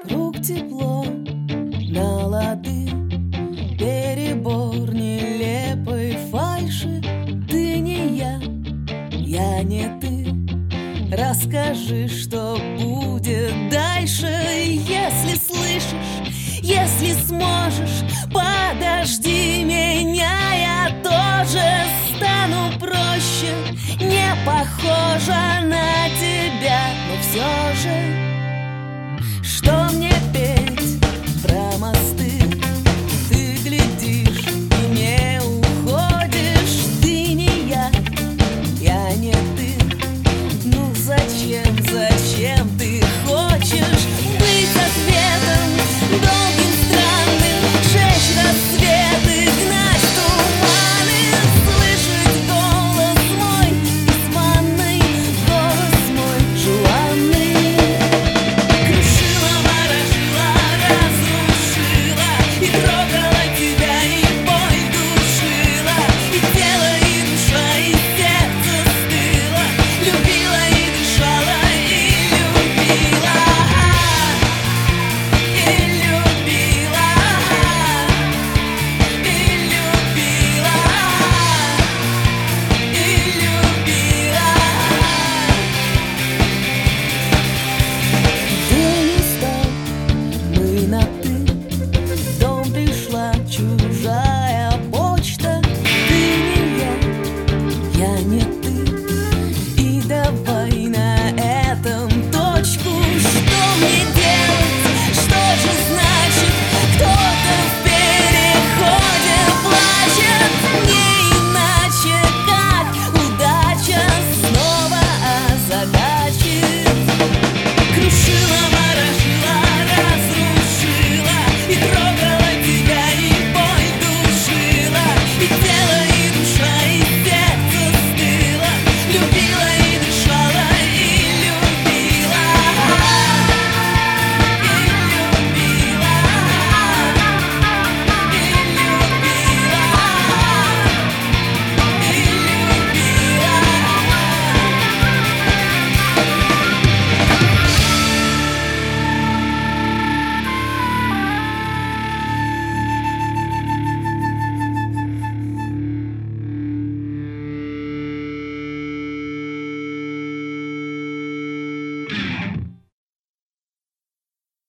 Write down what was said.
вокруг тепло, на лады, перебор нелепой фальши. Ты не я не ты. Расскажи, что будет дальше. Если слышишь, если сможешь, подожди меня, я тоже стану проще. Не похожа на тебя, но все же